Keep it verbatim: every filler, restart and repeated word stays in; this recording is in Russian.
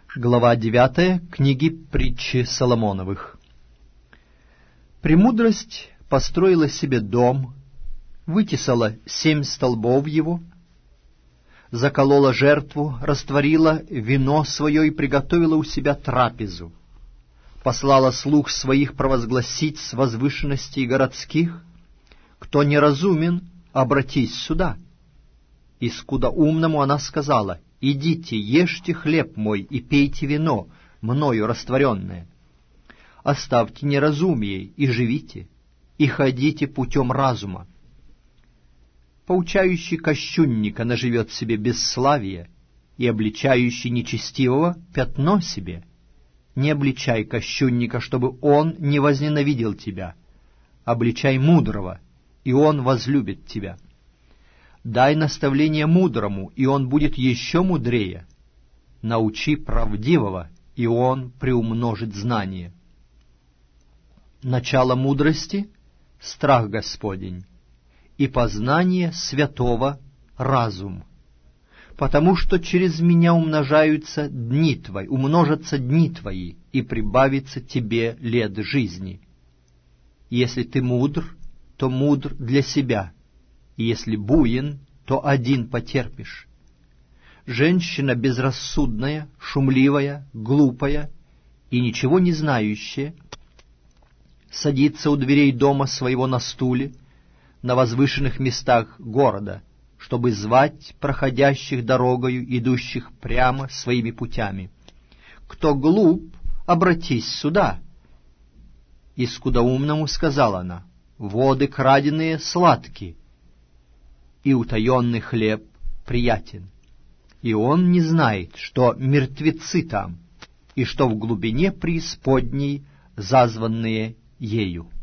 Глава девятая книги Притчи Соломоновых. «Премудрость построила себе дом, вытесала семь столбов его, заколола жертву, растворила вино свое и приготовила у себя трапезу, послала слуг своих провозгласить с возвышенностей городских: кто неразумен, обратись сюда. И скудоумному она сказала: идите, ешьте хлеб мой и пейте вино, мною растворенное. Оставьте неразумие и живите, и ходите путем разума. Поучающий кощунника наживет себе бесславие, и обличающий нечестивого пятно себе. Не обличай кощунника, чтобы он не возненавидел тебя. Обличай мудрого, и он возлюбит тебя. Дай наставление мудрому, и он будет еще мудрее. Научи правдивого, и он приумножит знание. Начало мудрости — страх Господень, и познание святого — разум. Потому что через меня умножаются дни твои, умножатся дни твои, и прибавится тебе лет жизни. Если ты мудр, то мудр для себя, и если буин, то один потерпишь. Женщина безрассудная, шумливая, глупая и ничего не знающая садится у дверей дома своего на стуле, на возвышенных местах города, чтобы звать проходящих дорогою, идущих прямо своими путями. Кто глуп, обратись сюда. И скудоумному сказала она: воды краденые сладки, и утаенный хлеб приятен. И он не знает, что мертвецы там, и что в глубине преисподней зазванные ею.